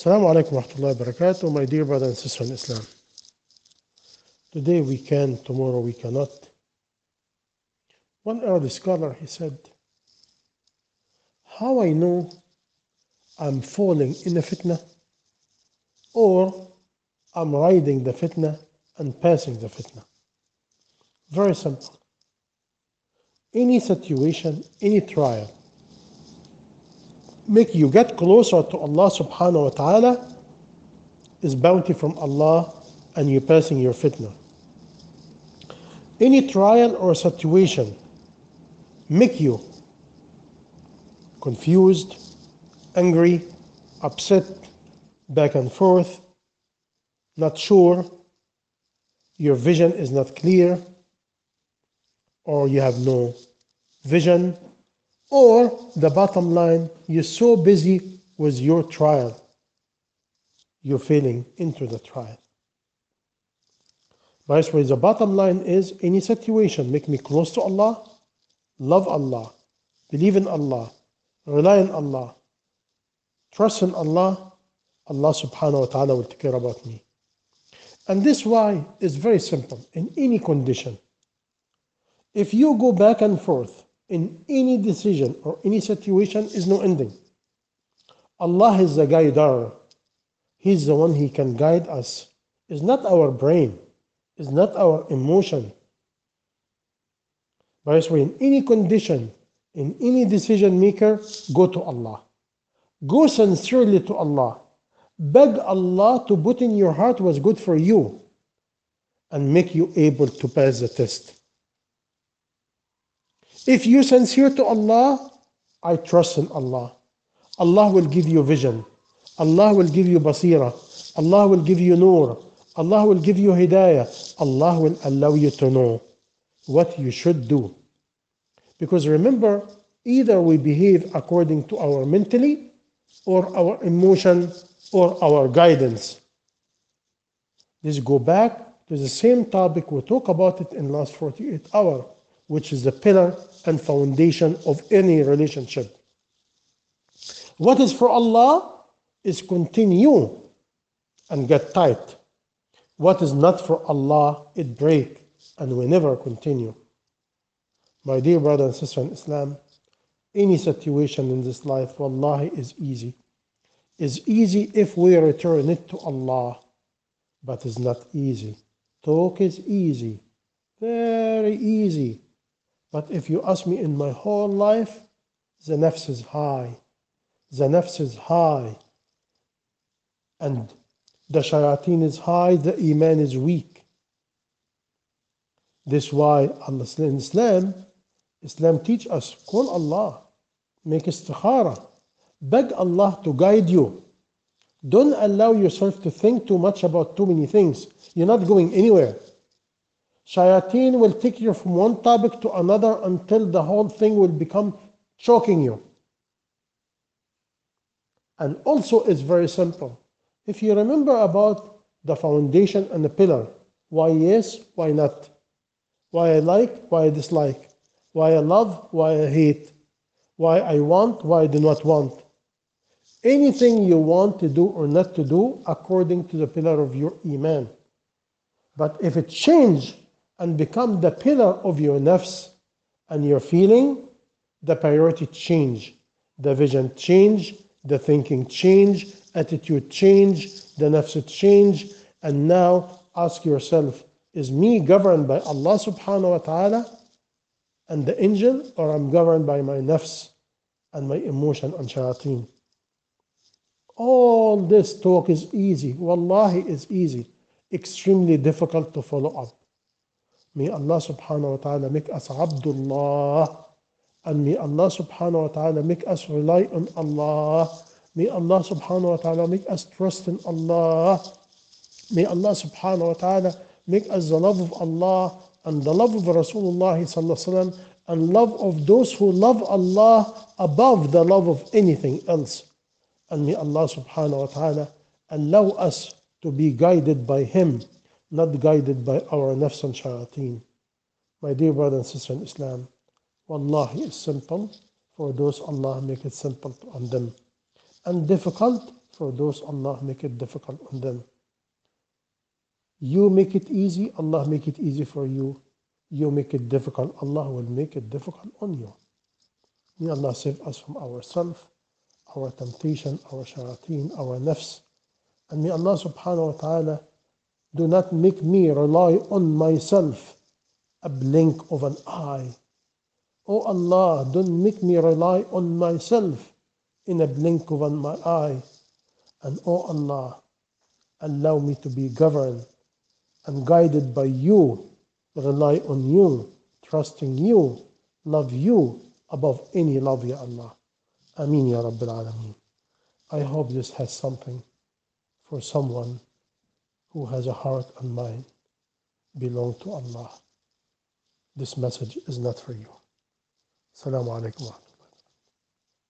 Assalamu alaikum wa rahmatullahi wa barakatuh, my dear brother and sister in Islam. Today we can, tomorrow we cannot. One early scholar, he said, how I know I'm falling in a fitna or I'm riding the fitna and passing the fitna? Very simple. Any situation, any trial, make you get closer to Allah subhanahu wa ta'ala is bounty from Allah and you passing your fitna. Any trial or situation make you confused, angry, upset, back and forth, not sure, your vision is not clear, or you have no vision, or the bottom line, you're so busy with your trial, you're failing into the trial. By the way, the bottom line is any situation make me close to Allah, love Allah, believe in Allah, rely on Allah, trust in Allah, Allah subhanahu wa ta'ala will take care about me. And this why is very simple in any condition. If you go back and forth in any decision or any situation, is no ending. Allah is the guider. He's the one He can guide us. It's not our brain. It's not our emotion. By the way, in any condition, in any decision maker, go to Allah. Go sincerely to Allah. Beg Allah to put in your heart what's good for you and make you able to pass the test. If you're sincere to Allah, I trust in Allah. Allah will give you vision. Allah will give you basira. Allah will give you nur. Allah will give you hidayah. Allah will allow you to know what you should do. Because remember, either we behave according to our mentally or our emotion or our guidance. Let's go back to the same topic. We talk about it in last 48 hours, which is the pillar and foundation of any relationship. What is for Allah is continue and get tight. What is not for Allah, it break and we never continue. My dear brother and sister in Islam, any situation in this life, wallahi, is easy. Is easy if we return it to Allah, but it's not easy. Talk is easy, very easy. But if you ask me in my whole life, the nafs is high. The nafs is high. And the shayateen is high, the iman is weak. This is why Allah in Islam teach us, call Allah, make istikhara, beg Allah to guide you. Don't allow yourself to think too much about too many things. You're not going anywhere. Shayateen will take you from one topic to another until the whole thing will become choking you. And also it's very simple. If you remember about the foundation and the pillar, why yes, why not? Why I like, why I dislike? Why I love, why I hate? Why I want, why I do not want? Anything you want to do or not to do according to the pillar of your iman. But if it change and become the pillar of your nafs and your feeling, the priority change, the vision change, the thinking change, attitude change, the nafs change, and now ask yourself, is me governed by Allah subhanahu wa ta'ala and the angel, or I'm governed by my nafs and my emotion and shayateen? All this talk is easy, wallahi is easy, extremely difficult to follow up. May Allah subhanahu wa ta'ala make us Abdullah, and may Allah subhanahu wa ta'ala make us rely on Allah. May Allah subhanahu wa ta'ala make us trust in Allah. May Allah subhanahu wa ta'ala make us the love of Allah and the love of Rasulullah sallallahu alaihi wasallam and love of those who love Allah above the love of anything else. And may Allah subhanahu wa ta'ala allow us to be guided by Him, not guided by our nafs and shayateen. My dear brother and sister in Islam, wallahi is simple for those Allah make it simple on them, and difficult for those Allah make it difficult on them. You make it easy, Allah make it easy for you. You make it difficult, Allah will make it difficult on you. May Allah save us from ourselves, our temptation, our shayateen, our nafs. And may Allah subhanahu wa ta'ala do not make me rely on myself a blink of an eye. Oh Allah, don't make me rely on myself in a blink of an eye. And oh Allah, allow me to be governed and guided by you, rely on you, trusting you, love you above any love, Ya Allah. Ameen Ya Rabbil Alameen. I hope this has something for someone who has a heart and mind belong to Allah. This message is not for you. Assalamu alaikum.